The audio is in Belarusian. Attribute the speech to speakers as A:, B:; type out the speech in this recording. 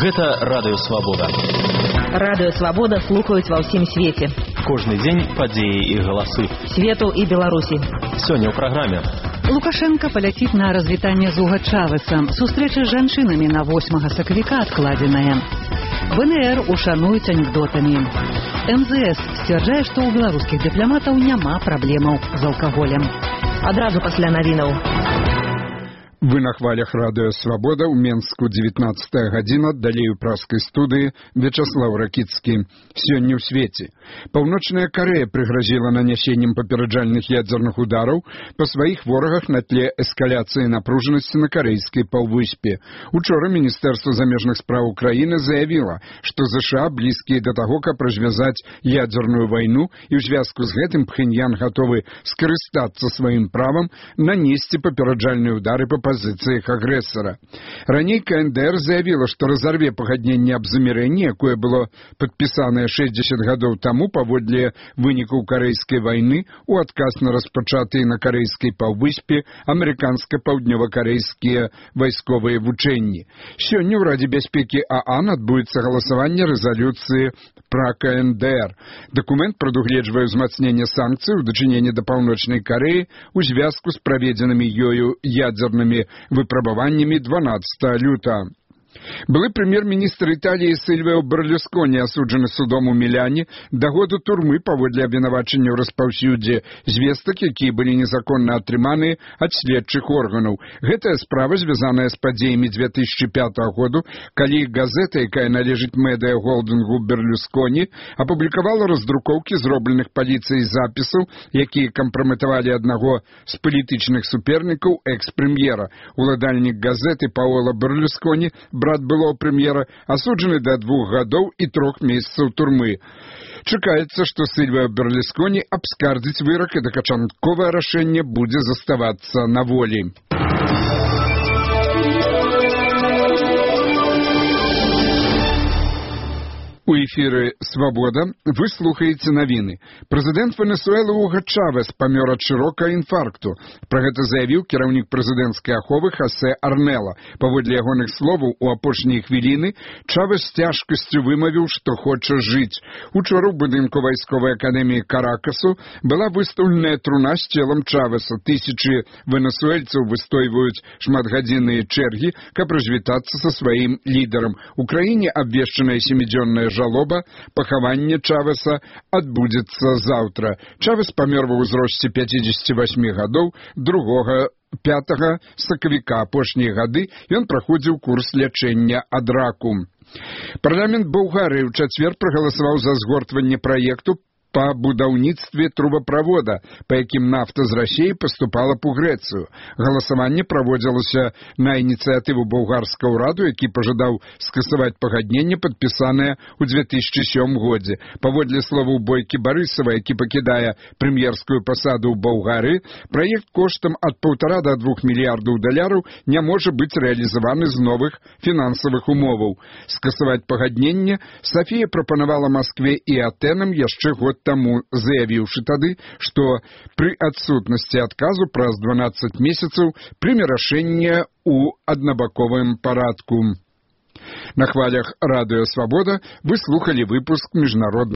A: Гэта радыёвабода.
B: Радыёвабода слухаюць ва ўсім свеце.
A: Кожны дзень падзеі і галасы
B: Свету і Беларусі.
A: Сёння ў праграме.
C: Лукашенко паляціць на развітанне з Уга Чавеса. Сустрэча з жанчынамі на 8 сакавіка адкладзеная. ВНР ушануюць анекдотамі. МЗС сцвярджае, што ў беларускіх дыпламатаў няма праблемаў з алкаголем.
B: Адразу пасля навінаў.
D: Вы на хвалях радыё «Свабода» ў Менску, 19 гадзіна, далей у праскай студыі Вячаслаў Ракіцкі. Сёння ў свеце. Паўночная Карэя прыгразіла нанясеннем папераджальных ядзерных удараў па сваіх ворагах на тле эскаляцыі напружанасці на карэйскай паўвыспе. Учора Міністэрства замежных спраў Украіны заявіла, што ЗША блізкія да таго, каб развязаць ядзерную вайну, і ў звязку з гэтым Пхеньян гатовы скарыстацца сваім правам нанесці папераджальныя удары па пазіцыях агрэсара. Раней КНДР заявіла, што разарве пагадненне аб замірэнні, якое было падпісанае 60 гадоў таму паводле вынікаў карэйскай вайны у адказ на распачатыя на карэйскай паўвыспе амерыканска-паўднёва-карэйскія вайсковыя вучэнні. Сёння ў Радзе бяспекі ААН адбудзецца галасаванне рэзалюцыі пра КНДР. Дакумент прадугледжвае ўзмацненне санкцый у дачыненні да Паўночнай Карэі ў звязку з праведзенымі ёю ядзернымі выпрабаваннямі 12 лютага. Былы прэм'ер-міністр Італіі Сільвіо Берлусконі асуджаны судом у Міляне да году турмы паводле абвінавачання ў распаўсюдзе звестак, якія былі незаконна атрыманыя ад следчых органаў. Гэтая справа звязаная з падзеямі 2005 году, калі газета, якая належыць медыа-холдынгу Берлусконі, апублікавала раздрукоўкі зробленых паліцыяй запісаў, якія кампраметавалі аднаго з палітычных супернікаў экс-прэм'ера. Уладальнік газеты Паоло Берлусконі, брат былого прэм'ера, асуджаны да 2 гадоў і 3 месяцаў турмы. Чакаецца, што Сільвіо Берлусконі абскардзіць вырак і даканчатковае рашэнне будзе заставацца на волі. У эфіры «Свабода» вы слухаеце навіны. Прэзідэнт Венесуэлы Уга Чавес памёр ад шырокага інфаркту. Пра гэта заявіў кіраўнік прэзідэнцкай аховы Хосе Арнела. Паводле ягоных словаў, у апошнія хвіліны Чавес з цяжкасцю вымавіў, што хоча жыць. Учора ў будынку вайсковай акадэміі Каракасу была выстаўленая труна з целам Чавеса. Тысячы венесуэльцаў выстойваюць шматгадзінныя чэргі, каб развітацца са сваім лідарам. У краіне абвешчаная 7-дзённая жалоба, пахаванне Чавеса адбудзецца заўтра. Чавес памёр ва ўзросце 58 гадоў 5 сакавіка. Апошнія гады ён праходзіў курс лячэння ад раку. Парламент Болгарыі ў чацвер прагаласаваў за згортванне праекту па будаўніцтве трубаправода, па якім нафта з Расіі паступала ў Грэцыю. Галасаванне праводзілася на ініцыятыву болгарскага ўраду, які пажадаў скасаваць пагадненне, падпісанае ў 2007 годзе. Паводле словаў Бойкі Барысава, які пакідае прэм'ерскую пасаду ў Болгарыі, праект коштам ад 1,5 до 2 мільярдаў даляраў не можа быць рэалізаваны з новых фінансавых умоваў. Скасаваць пагадненне Сафія прапанавала Маскве і Атэнам яшчэ год таму, заявіўшы тады, што пры адсутнасці адказу праз 12 месяцаў прыме рашэнне ў аднабаковым парадку. На хвалях радыё «Свабода» вы слухалі выпуск міжнароднага